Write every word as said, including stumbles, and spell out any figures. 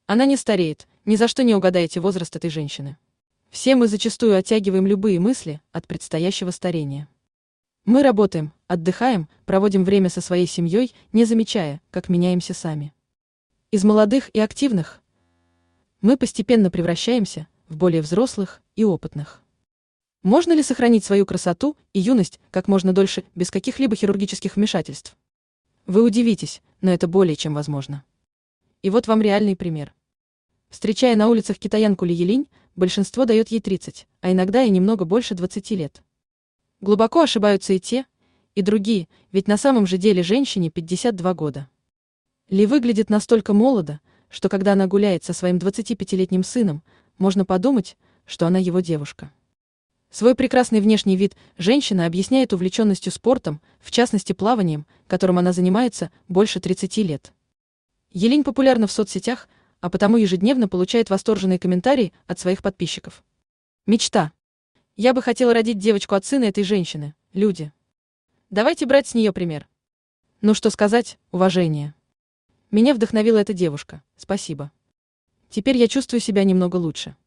Она не стареет, ни за что не угадаете возраст этой женщины. Все мы зачастую оттягиваем любые мысли от предстоящего старения. Мы работаем, отдыхаем, проводим время со своей семьей, не замечая, как меняемся сами. Из молодых и активных мы постепенно превращаемся в более взрослых и опытных. Можно ли сохранить свою красоту и юность как можно дольше без каких-либо хирургических вмешательств? Вы удивитесь, но это более чем возможно. И вот вам реальный пример. Встречая на улицах китаянку Ли Елинь, большинство дает ей тридцать, а иногда и немного больше двадцати лет. Глубоко ошибаются и те, и другие, ведь на самом же деле женщине пятьдесят два года. Ли выглядит настолько молодо, что когда она гуляет со своим двадцатипятилетним сыном, можно подумать, что она его девушка. Свой прекрасный внешний вид женщина объясняет увлеченностью спортом, в частности плаванием, которым она занимается больше тридцати лет. Елинь популярна в соцсетях, а потому ежедневно получает восторженные комментарии от своих подписчиков. Мечта. Я бы хотела родить девочку от сына этой женщины, люди. Давайте брать с нее пример. Ну что сказать, уважение. Меня вдохновила эта девушка, спасибо. Теперь я чувствую себя немного лучше.